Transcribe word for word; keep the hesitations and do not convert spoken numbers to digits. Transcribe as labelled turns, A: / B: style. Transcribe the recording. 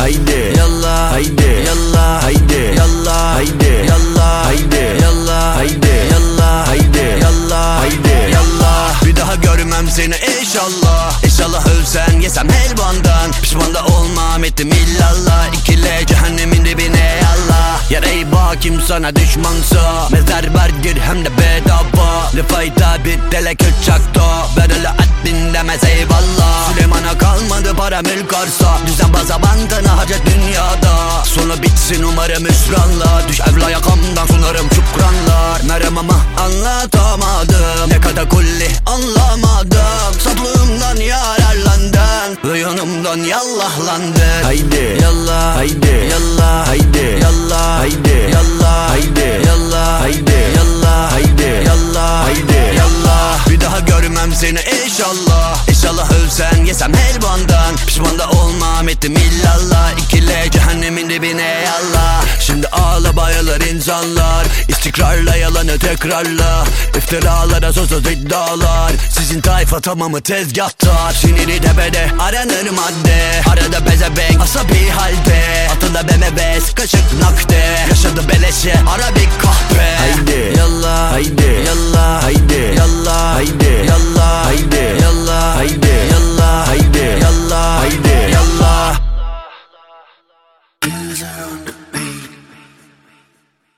A: haydi yallah, haydi yallah, haydi yallah, haydi yallah, haydi yallah, haydi yallah, haydi yallah, haydi yallah. Bir daha görmem seni inşallah. İnşallah ölsen yesem helvandan. Pişman da olmam ettim illallah. İkile cehennemin dibine yallah. Yarayı bakim sana düşmansa. Mezar vergir hem de bedava. Ne fayda bir delek uçakta. Ben öyle ettin demez eyvallah. Süleyman'a kalmadı para mülk arsa. Düzen baza bandana hacet dünyada. Sonu bitsin umarım hüsranla. Düş evla yakamdan sunarım şükranlar. Merem ama anlatamadım. Ne kadar kulli anlamadım. Saplığımdan yararlandın ve yanımdan yallahlandın. Haydi yallah, haydi yallah, haydi yallah, haydi yallah, haydi yallah, haydi yallah, haydi yallah, haydi yallah. Bir daha görmem seni inşallah. İnşallah ölsen yesem helvandan. Pişman da olmam ettim illallah. İkile cehennemin dibine yallah. Şimdi ağla bayılır insanlar. İstikrarla yalanı tekrarla. İftiralara sözsüz iddialar. Sizin tayfa tamamı tezgahtar. Siniri tepede aranır madde. Arada bezebenk asabi halde. Atında B M W sıkışık nakde. Yaşadı beleşe ara bir kahpe. Haydi